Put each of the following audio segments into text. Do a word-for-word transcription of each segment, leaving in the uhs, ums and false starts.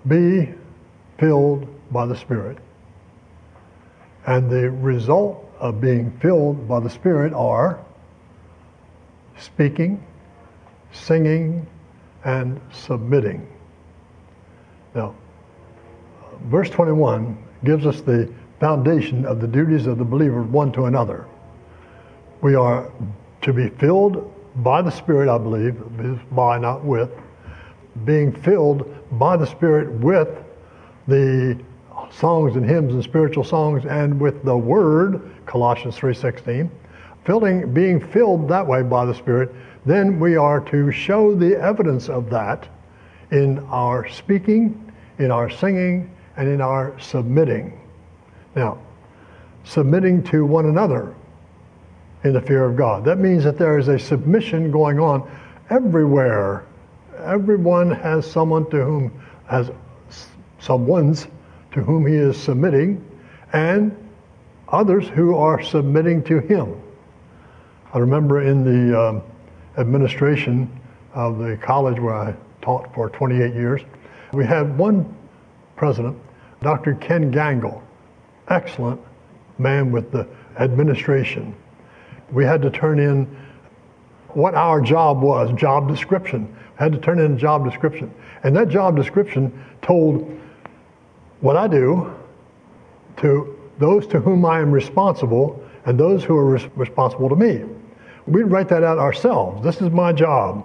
be filled by the Spirit. And the result of being filled by the Spirit are speaking, singing, and submitting. Now, verse twenty-one gives us the foundation of the duties of the believer one to another. We are to be filled by the Spirit, I believe, by, not with, being filled by the Spirit with the songs and hymns and spiritual songs and with the Word, Colossians three sixteen, filling, being filled that way by the Spirit, then we are to show the evidence of that in our speaking, in our singing, and in our submitting. Now, submitting to one another in the fear of God. That means that there is a submission going on everywhere. Everyone has someone to whom, has someone's to whom he is submitting, and others who are submitting to him. I remember in the um, administration of the college where I taught for twenty-eight years, we had one president, Doctor Ken Gangle, excellent man with the administration. We had to turn in what our job was, job description. We had to turn in a job description. And that job description told what I do to those to whom I am responsible and those who are res- responsible to me. We'd write that out ourselves. This is my job.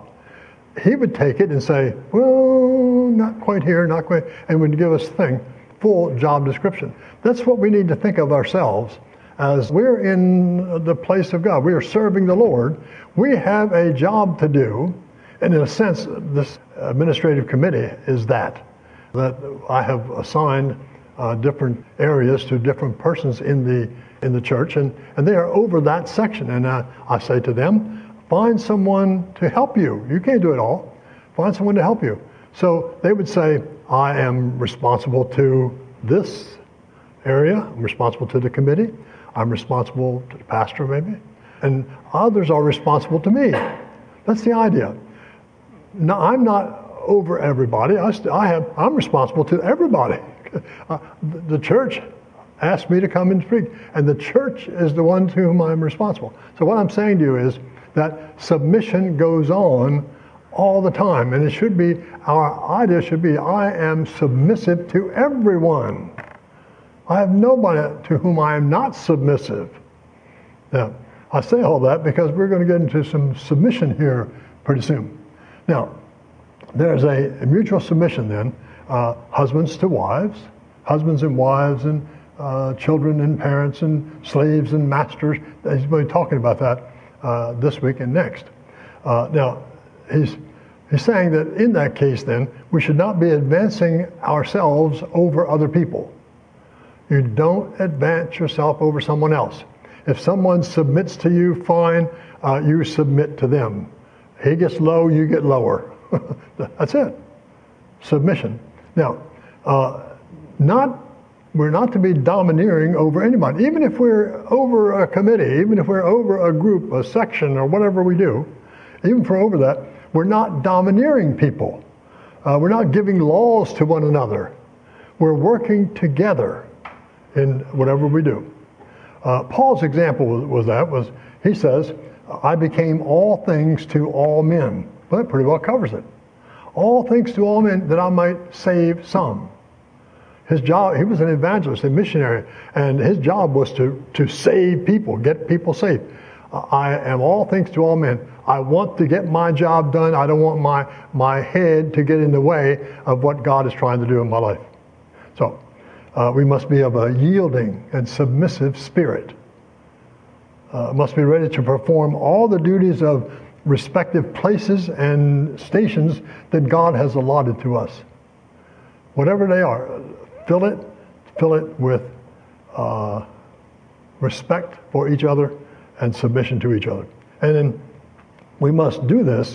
He would take it and say, well, not quite here, not quite, and would give us the thing, full job description. That's what we need to think of ourselves as we're in the place of God. We are serving the Lord. We have a job to do, and in a sense, this administrative committee is that. That I have assigned uh, different areas to different persons in the in the church, and, and they are over that section. And uh, I say to them, find someone to help you. You can't do it all. Find someone to help you. So they would say, I am responsible to this area. I'm responsible to the committee. I'm responsible to the pastor, maybe. And others are responsible to me. That's the idea. No, I'm not over everybody. I, st- I have, I'm responsible to everybody. uh, the, the church asked me to come and speak, and the church is the one to whom I'm responsible. So what I'm saying to you is that submission goes on all the time, and it should be, our idea should be, I am submissive to everyone. I have nobody to whom I am not submissive. Now, I say all that because we're going to get into some submission here pretty soon. Now, there's a, a mutual submission then, uh, husbands to wives, husbands and wives, and uh, children and parents, and slaves and masters. He's going to be talking about that uh, this week and next. Uh, now, he's he's saying that in that case then, we should not be advancing ourselves over other people. You don't advance yourself over someone else. If someone submits to you, fine, uh, you submit to them. He gets low, you get lower. That's it. Submission. Now, uh, not we're not to be domineering over anybody. Even if we're over a committee, even if we're over a group, a section, or whatever we do, even if we're over that, we're not domineering people. Uh, we're not giving laws to one another. We're working together in whatever we do. Uh, Paul's example was, was that, was he says, I became all things to all men. Well, that pretty well covers it. All things to all men that I might save some. His job, he was an evangelist, a missionary, and his job was to, to save people, get people saved. I am all things to all men. I want to get my job done. I don't want my, my head to get in the way of what God is trying to do in my life. So uh, we must be of a yielding and submissive spirit. Uh, must be ready to perform all the duties of respective places and stations that God has allotted to us. Whatever they are, fill it, fill it with uh, respect for each other and submission to each other. And then we must do this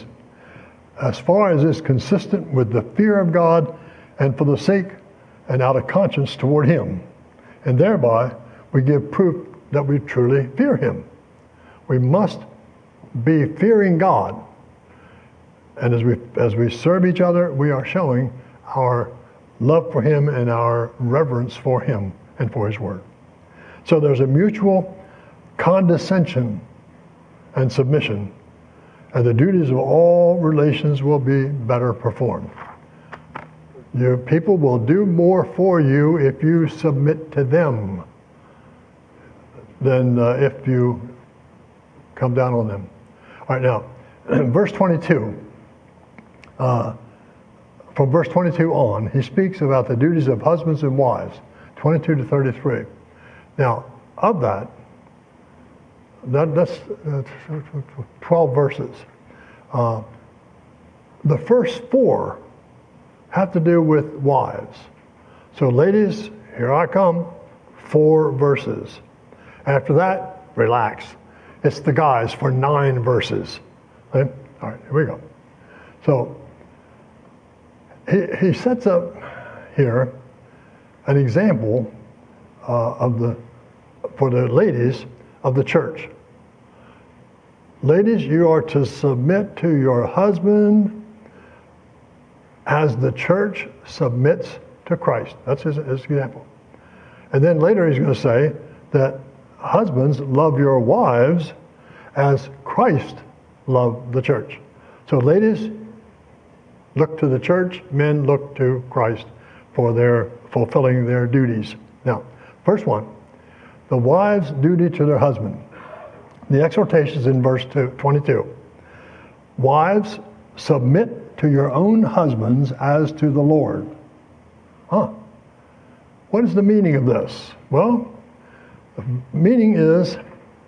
as far as is consistent with the fear of God and for the sake and out of conscience toward Him. And thereby we give proof that we truly fear Him. We must be fearing God. And as we as we serve each other, we are showing our love for him and our reverence for him and for his word. So there's a mutual condescension and submission, and the duties of all relations will be better performed. Your people will do more for you if you submit to them than uh, if you come down on them. All right, now, verse twenty-two, uh, from verse twenty-two on, he speaks about the duties of husbands and wives, twenty-two to thirty-three. Now, of that, that that's uh, twelve verses. Uh, the first four have to do with wives. So ladies, here I come, four verses. After that, relax. It's the guys for nine verses. Okay? All right, here we go. So he, he sets up here an example uh, of the for the ladies of the church. Ladies, you are to submit to your husband as the church submits to Christ. That's his, his example. And then later he's going to say that husbands, love your wives as Christ loved the church. So ladies, look to the church. Men, look to Christ for their fulfilling their duties. Now, first one, the wife's duty to their husband. The exhortation is in verse twenty-two. Wives, submit to your own husbands as to the Lord. Huh. What is the meaning of this? Well, the meaning is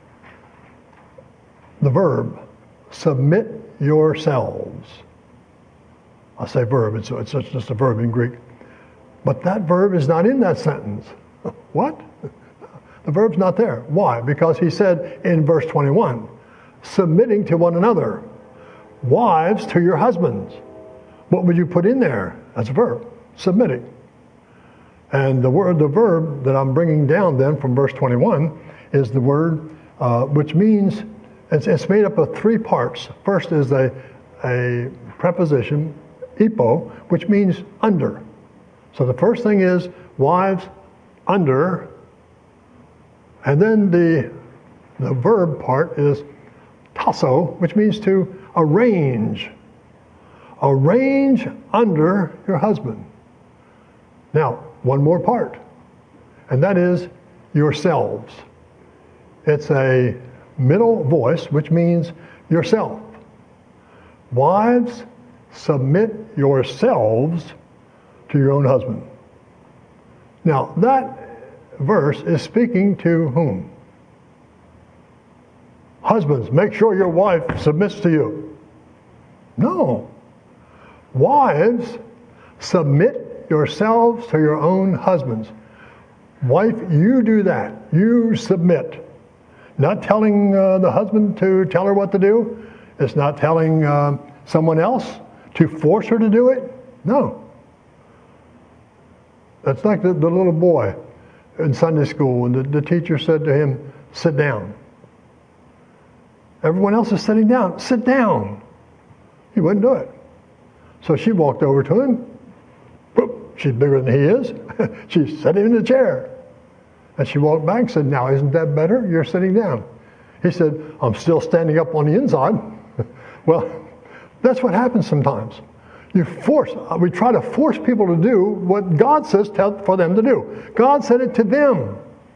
the verb, submit yourselves. I say verb, it's, it's just a verb in Greek. But that verb is not in that sentence. What? The verb's not there. Why? Because he said in verse twenty-one, submitting to one another. Wives to your husbands. What would you put in there as a verb? Submitting. And the word, the verb that I'm bringing down then from verse twenty-one is the word uh, which means, it's, it's made up of three parts. First is a, a preposition, epo, which means under. So the first thing is wives under, and then the, the verb part is tasso, which means to arrange. Arrange under your husband. Now, one more part, and that is yourselves. It's a middle voice, which means yourself. Wives, submit yourselves to your own husband. Now, that verse is speaking to whom? Husbands, make sure your wife submits to you. No. Wives, submit yourselves to your own husbands. Wife, you do that. You submit. Not telling uh, the husband to tell her what to do. It's not telling uh, someone else to force her to do it. No. That's like the, the little boy in Sunday school when the, the teacher said to him, sit down. Everyone else is sitting down. Sit down. He wouldn't do it. So she walked over to him. Whoop, she's bigger than he is. She set him in the chair. And she walked back and said, now, isn't that better? You're sitting down. He said, I'm still standing up on the inside. Well, that's what happens sometimes. You force, we try to force people to do what God says tell, for them to do. God said it to them.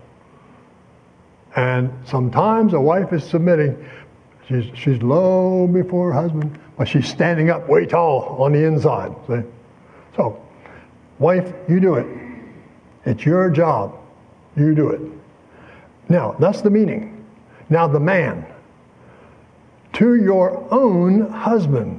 And sometimes a wife is submitting. She's, she's low before her husband, but she's standing up way tall on the inside. See? So, wife, you do it. It's your job. You do it. Now, that's the meaning. Now, the man. To your own husband.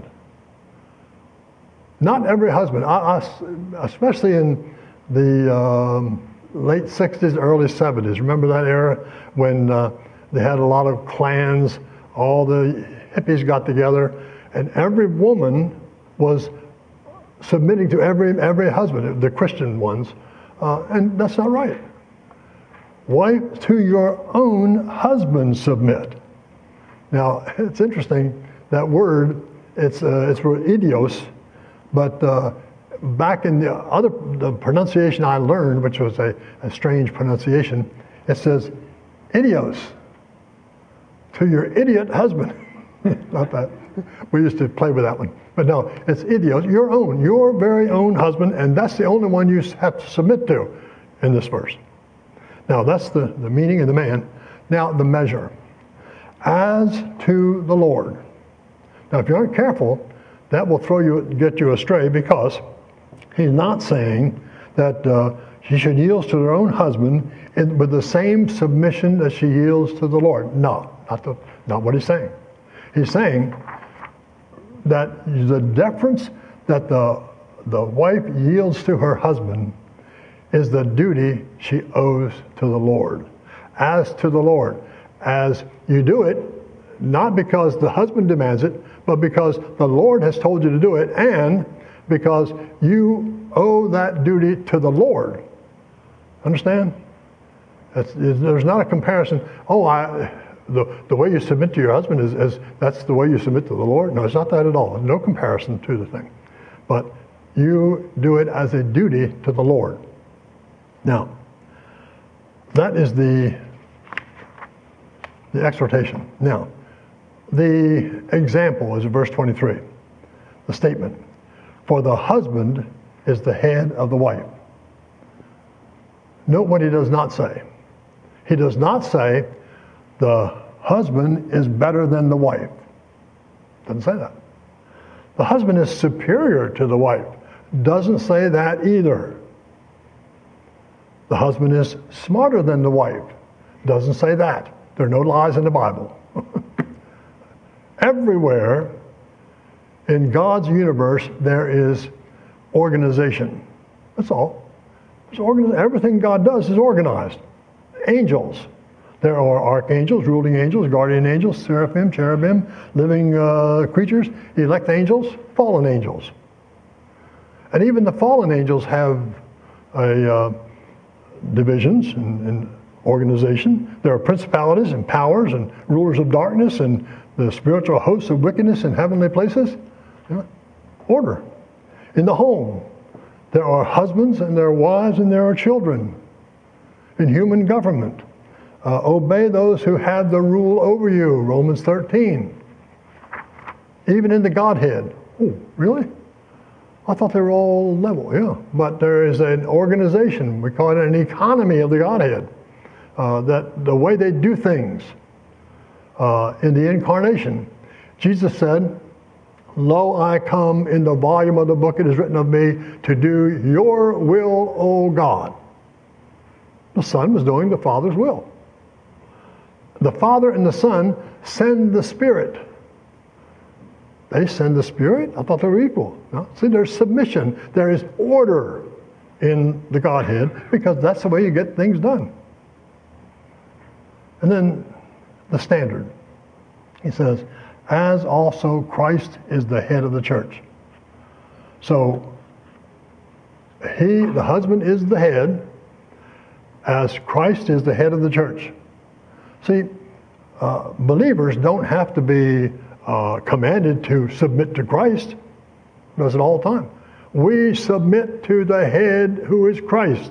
Not every husband, I, I, especially in the um, late sixties, early seventies. Remember that era when uh, they had a lot of clans, all the hippies got together, and every woman was submitting to every every husband, the Christian ones, uh, and that's not right. Wife, to your own husband submit. Now, it's interesting, that word, it's uh, it's for idios, but uh, back in the other the pronunciation I learned, which was a, a strange pronunciation, it says idios, to your idiot husband. Not that. We used to play with that one. But no, it's idios, your own, your very own husband, and that's the only one you have to submit to in this verse. Now that's the, the meaning of the man. Now the measure. As to the Lord. Now if you aren't careful, that will throw you, get you astray, because he's not saying that uh, she should yield to her own husband in, with the same submission that she yields to the Lord. No, not, the, not what he's saying. He's saying that the deference that the, the wife yields to her husband is the duty she owes to the Lord. As to the Lord. As you do it, not because the husband demands it, but because the Lord has told you to do it, and because you owe that duty to the Lord. Understand? It's, it's, there's not a comparison. Oh, I, the the way you submit to your husband is, is that's the way you submit to the Lord. No, it's not that at all. No comparison to the thing. But you do it as a duty to the Lord. Now, that is the the exhortation. Now, the example is in verse twenty-three. The statement, for the husband is the head of the wife. Note what he does not say. He does not say the husband is better than the wife. Doesn't say that. The husband is superior to the wife. Doesn't say that either. The husband is smarter than the wife. Doesn't say that. There are no lies in the Bible. Everywhere in God's universe there is organization. That's all. There's organi- everything God does is organized. Angels. There are archangels, ruling angels, guardian angels, seraphim, cherubim, living uh, creatures, elect angels, fallen angels. And even the fallen angels have a uh, divisions and, and organization. There are principalities and powers and rulers of darkness and the spiritual hosts of wickedness in heavenly places. You know, order. In the home, there are husbands and there are wives and there are children. In human government, uh, obey those who have the rule over you, Romans thirteen. Even in the Godhead. Oh, really? I thought they were all level, yeah. But there is an organization, we call it an economy of the Godhead, uh, that the way they do things uh, in the incarnation. Jesus said, lo, I come, in the volume of the book it is written of me, to do your will, O God. The Son was doing the Father's will. The Father and the Son send the Spirit. They send the Spirit? I thought they were equal. No? See, there's submission. There is order in the Godhead because that's the way you get things done. And then the standard. He says, as also Christ is the head of the church. So, he, the husband, is the head, as Christ is the head of the church. See, uh, believers don't have to be uh, commanded to submit to Christ. Does it all the time. We submit to the head who is Christ.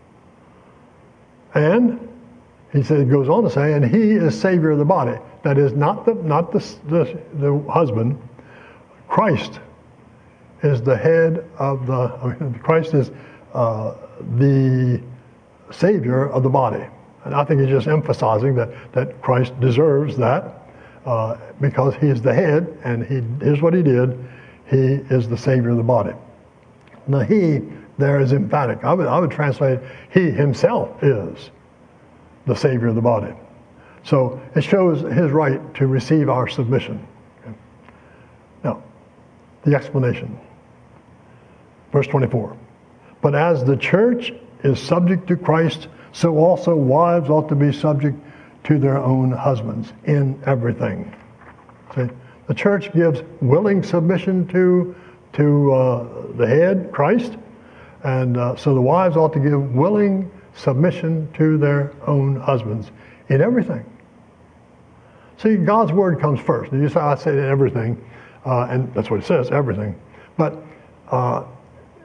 And he says, goes on to say, and he is Savior of the body. That is not the not the, the, the husband. Christ is the head of the, I mean, Christ is uh, the Savior of the body. And I think he's just emphasizing that, that Christ deserves that uh, because he is the head, and he is what he did. He is the Savior of the body. Now he there is emphatic. I would, I would translate, he himself is the Savior of the body. So it shows his right to receive our submission. Okay. Now, the explanation. Verse twenty-four. But as the church is subject to Christ, so also wives ought to be subject to their own husbands in everything. See, the church gives willing submission to, to uh, the head, Christ, and uh, so the wives ought to give willing submission to their own husbands in everything. See, God's word comes first. You say, I say everything, uh, and that's what it says, everything. But uh,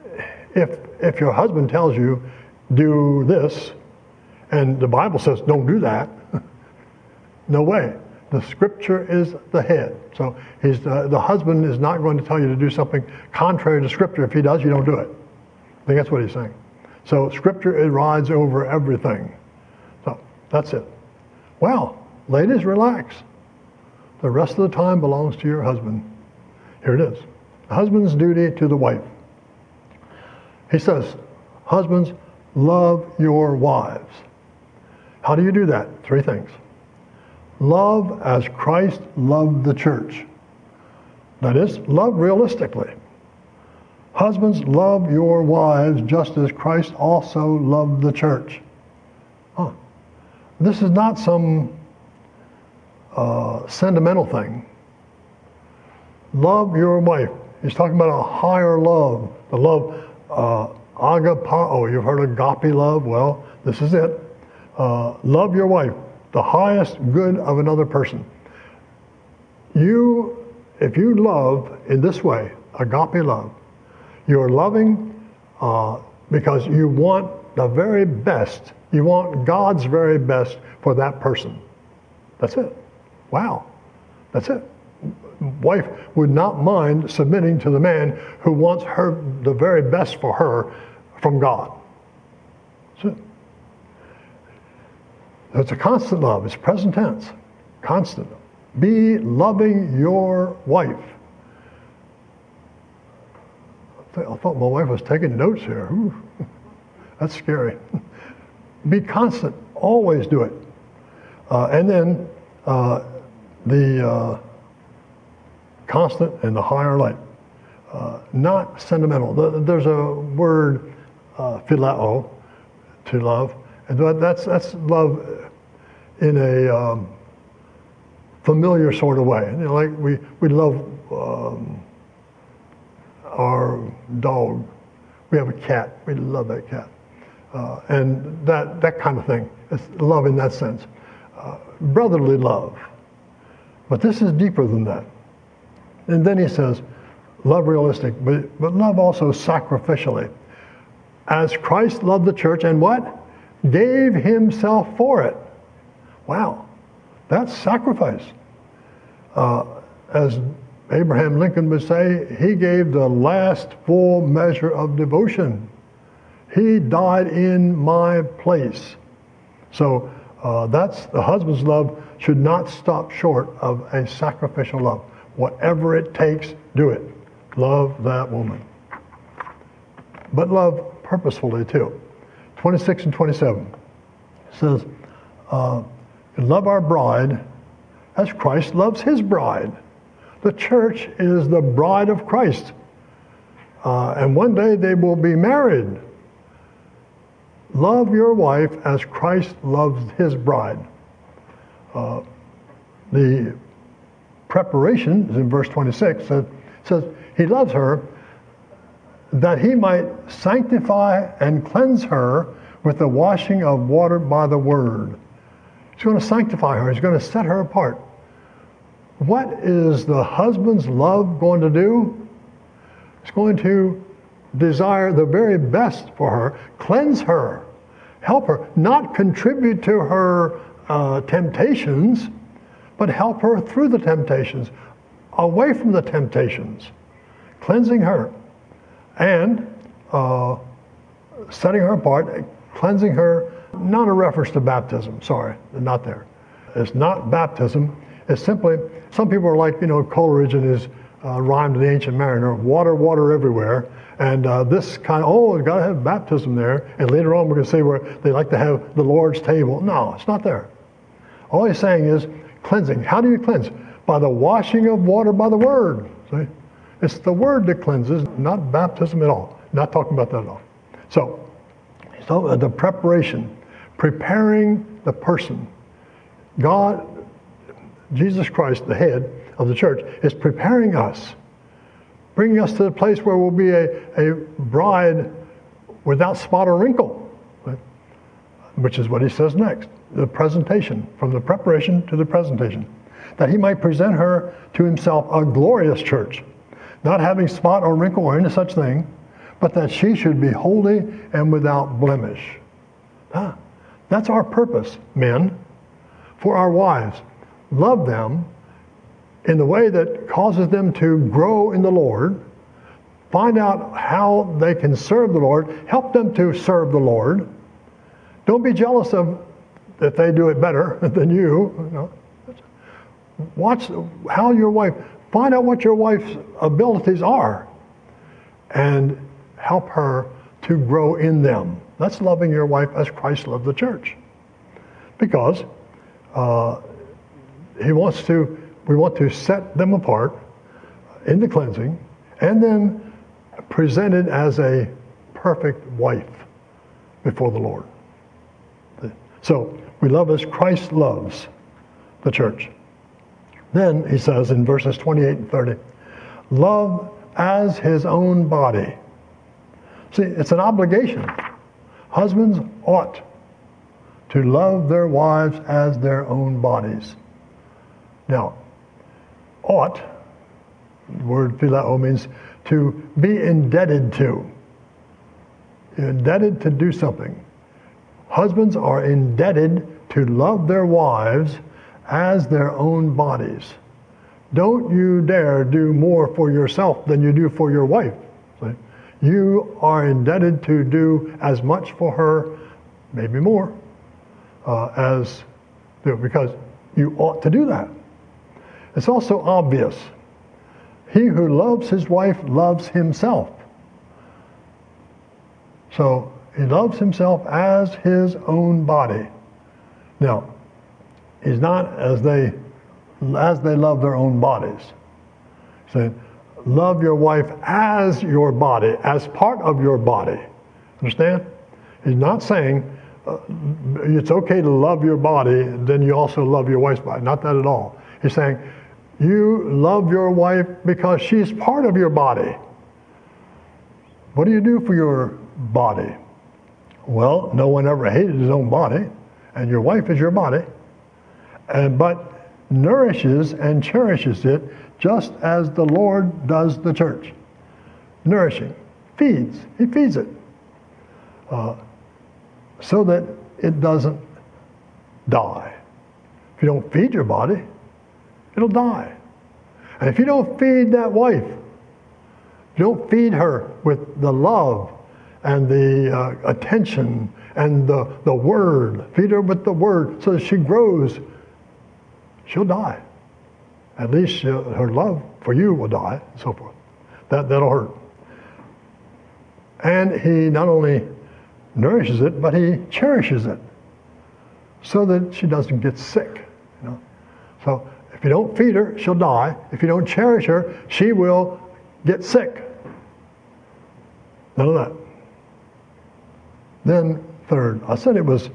if if your husband tells you, do this, and the Bible says don't do that, no way. The Scripture is the head. So he's the, the husband is not going to tell you to do something contrary to Scripture. If he does, you don't do it. I think that's what he's saying. So Scripture, it rides over everything. So that's it. Well, ladies, relax. The rest of the time belongs to your husband. Here it is. The husband's duty to the wife. He says, husbands, love your wives. How do you do that? Three things. Love as Christ loved the church. That is, love realistically. Husbands, love your wives just as Christ also loved the church. Huh. This is not some uh, sentimental thing. Love your wife. He's talking about a higher love. The love, uh, agapao. You've heard of agape love? Well, this is it. Uh, love your wife. The highest good of another person. You, if you love in this way, agape love, you're loving uh, because you want the very best. You want God's very best for that person. That's it. Wow. That's it. Wife would not mind submitting to the man who wants her the very best for her from God. That's it. It's a constant love. It's present tense. Constant. Be loving your wife. I, th- I thought my wife was taking notes here. Ooh, that's scary. Be constant. Always do it. Uh, and then uh, the uh, constant and the higher light. Uh, not sentimental. There's a word, uh, phileo, to love. And that's that's love in a um, familiar sort of way. You know, like we we love um, our dog. We have a cat. We love that cat, uh, and that that kind of thing. It's love in that sense, uh, brotherly love. But this is deeper than that. And then he says, love realistic, but but love also sacrificially, as Christ loved the church and what? Gave himself for it. Wow, that's sacrifice. Uh, as Abraham Lincoln would say, he gave the last full measure of devotion. He died in my place. So uh, that's the husband's love should not stop short of a sacrificial love. Whatever it takes, do it. Love that woman. But love purposefully too. twenty-six and twenty-seven says, uh, love our bride as Christ loves his bride. The church is the bride of Christ. Uh, and one day they will be married. Love your wife as Christ loves his bride. Uh, the preparation is in verse twenty-six. It says, he loves her that he might sanctify and cleanse her with the washing of water by the word. He's going to sanctify her. He's going to set her apart. What is the husband's love going to do? It's going to desire the very best for her, cleanse her, help her, not contribute to her uh, temptations, but help her through the temptations, away from the temptations, cleansing her, and uh, setting her apart, cleansing her, not a reference to baptism, sorry, not there. It's not baptism, it's simply, some people are like, you know, Coleridge in his uh, rhyme to the Ancient Mariner, water, water everywhere, and uh, this kind of, oh, you've got to have baptism there, and later on we're going to say where they like to have the Lord's table. No, it's not there. All he's saying is cleansing. How do you cleanse? By the washing of water by the word. See? It's the word that cleanses, not baptism at all. Not talking about that at all. So, so uh, the preparation, preparing the person. God, Jesus Christ, the head of the church, is preparing us, bringing us to the place where we'll be a, a bride without spot or wrinkle, right? Which is what he says next, the presentation, from the preparation to the presentation, that he might present her to himself a glorious church, not having spot or wrinkle or any such thing, but that she should be holy and without blemish. Huh? That's our purpose, men, for our wives. Love them in the way that causes them to grow in the Lord. Find out how they can serve the Lord. Help them to serve the Lord. Don't be jealous of if they do it better than you. You know. Watch how your wife, find out what your wife's abilities are and help her to grow in them. That's loving your wife as Christ loved the church. Because uh, he wants to, we want to set them apart in the cleansing and then presented as a perfect wife before the Lord. So we love as Christ loves the church. Then he says in verses twenty-eight and thirty, love as his own body. See, it's an obligation. Husbands ought to love their wives as their own bodies. Now, ought, the word phileo means to be indebted to. You're indebted to do something. Husbands are indebted to love their wives as their own bodies. Don't you dare do more for yourself than you do for your wife. See? You are indebted to do as much for her, maybe more, uh, as because you ought to do that. It's also obvious. He who loves his wife loves himself. So he loves himself as his own body. Now, he's not as they as they love their own bodies. He said, love your wife as your body, as part of your body. Understand? He's not saying uh, it's okay to love your body, then you also love your wife's body. Not that at all. He's saying you love your wife because she's part of your body. What do you do for your body? Well, no one ever hated his own body, and your wife is your body, and but nourishes and cherishes it just as the Lord does the church. Nourishing, feeds, he feeds it, uh, so that it doesn't die. If you don't feed your body, it'll die. And if you don't feed that wife, if you don't feed her with the love and the uh, attention and the, the word, feed her with the word so that she grows, she'll die. At least uh, her love for you will die, and so forth. That, that'll hurt. And he not only nourishes it, but he cherishes it so that she doesn't get sick. You know? So if you don't feed her, she'll die. If you don't cherish her, she will get sick. None of that. Then third, I said it was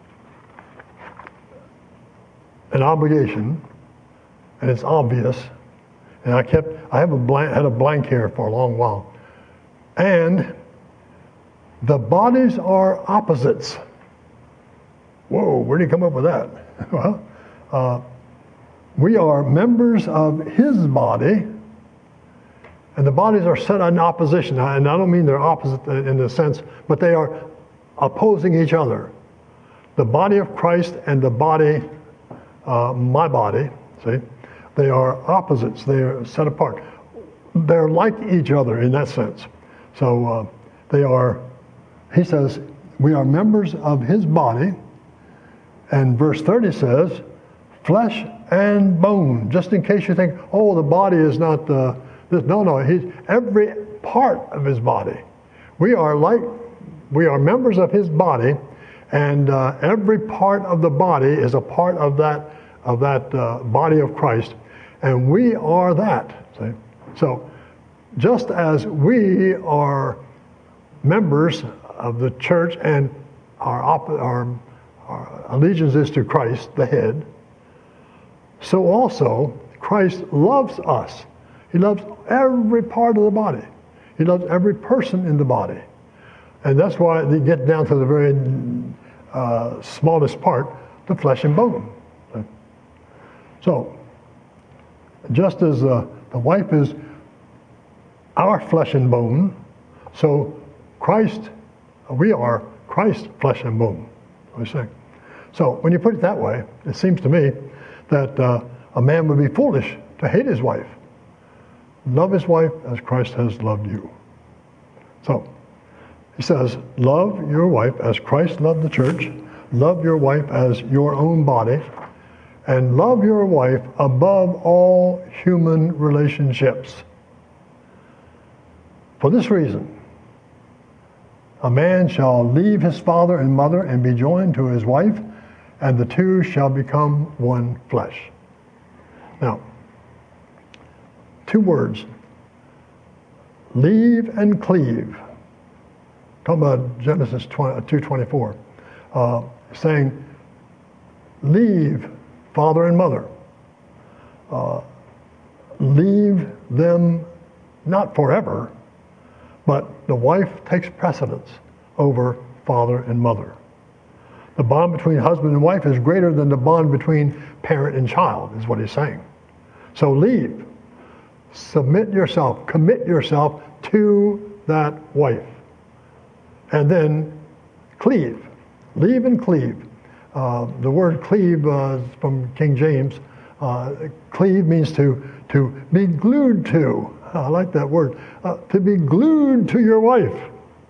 an obligation, and it's obvious. And I kept, I have a blank, had a blank here for a long while. And the bodies are opposites. Whoa, where did he come up with that? Well, uh, we are members of his body, and the bodies are set in opposition. And I don't mean they're opposite in the sense, but they are opposing each other. The body of Christ and the body, uh, my body, see, they are opposites. They are set apart. They're like each other in that sense. So uh, they are, he says, we are members of his body. And verse thirty says, flesh and bone. Just in case you think, oh, the body is not the, this. No, no, he's every part of his body. We are like, we are members of his body, and uh, every part of the body is a part of that, of that uh, body of Christ. And we are that. See? So just as we are members of the church and our, op- our, our allegiance is to Christ, the head, so also Christ loves us. He loves every part of the body. He loves every person in the body. And that's why they get down to the very uh, smallest part, the flesh and bone. So, just as uh, the wife is our flesh and bone, So Christ, we are Christ's flesh and bone, we say. So when you put it that way, it seems to me that uh, a man would be foolish to hate his wife. Love his wife as Christ has loved you. So he says, love your wife as Christ loved the church. Love your wife as your own body. And love your wife above all human relationships. For this reason, a man shall leave his father and mother and be joined to his wife, and the two shall become one flesh. Now, two words, leave and cleave. Talking about Genesis two twenty-four, uh, saying, leave father and mother. Uh, leave them not forever, but the wife takes precedence over father and mother. The bond between husband and wife is greater than the bond between parent and child, is what he's saying. So leave. Submit yourself, commit yourself to that wife. And then cleave. Leave and cleave. Uh, the word cleave uh, is from King James. Uh, cleave means to, to be glued to. I like that word. Uh, to be glued to your wife.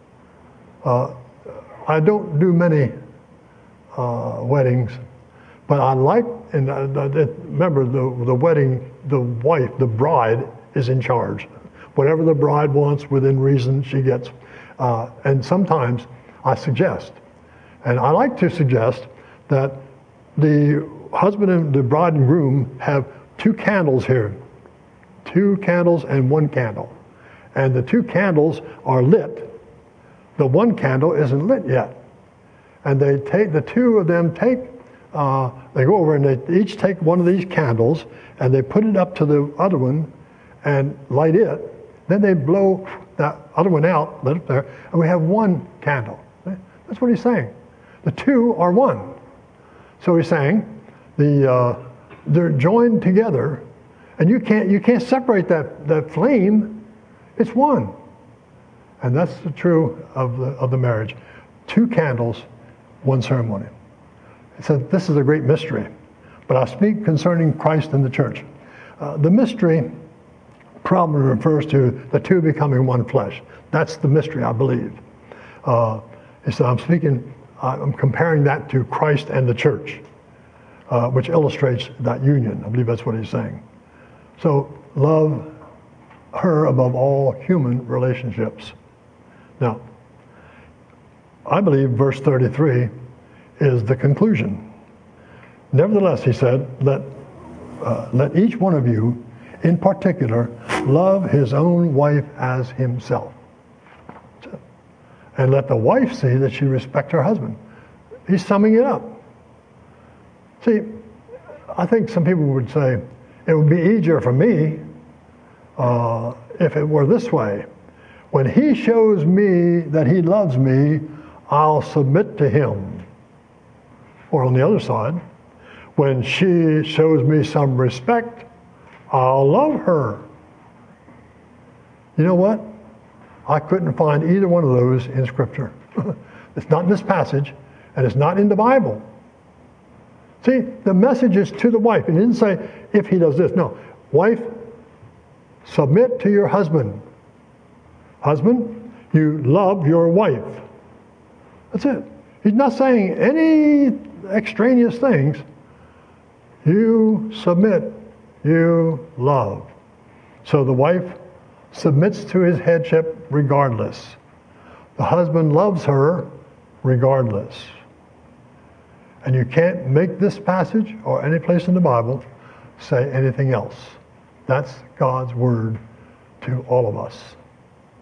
Uh, I don't do many uh, weddings, but I like, and uh, remember the, the wedding, the wife, the bride is in charge. Whatever the bride wants within reason, she gets. Uh, and sometimes I suggest, and I like to suggest that the husband and the bride and groom have two candles here. Two candles and one candle. And the two candles are lit. The one candle isn't lit yet. And they take, the two of them take, uh, they go over and they each take one of these candles and they put it up to the other one and light it. Then they blow that other one out, let it there, and we have one candle. That's what he's saying. The two are one. So he's saying the uh, they're joined together, and you can't you can't separate that that flame. It's one, and that's the true of the of the marriage. Two candles, one ceremony. He said this is a great mystery, but I speak concerning Christ and the church. Uh, the mystery probably refers to the two becoming one flesh. That's the mystery, I believe. Uh, he said I'm speaking. I'm comparing that to Christ and the church, uh, which illustrates that union. I believe that's what he's saying. So love her above all human relationships. Now, I believe verse thirty-three is the conclusion. Nevertheless, he said, let, uh, let each one of you in particular love his own wife as himself. And let the wife see that she respects her husband. He's summing it up. See, I think some people would say, it would be easier for me uh, if it were this way. When he shows me that he loves me, I'll submit to him. Or on the other side, when she shows me some respect, I'll love her. You know what? I couldn't find either one of those in Scripture. It's not in this passage, and it's not in the Bible. See, the message is to the wife. It didn't say, if he does this. No. Wife, submit to your husband. Husband, you love your wife. That's it. He's not saying any extraneous things. You submit, you love. So the wife submits to his headship regardless. The husband loves her regardless. And you can't make this passage or any place in the Bible say anything else. That's God's word to all of us.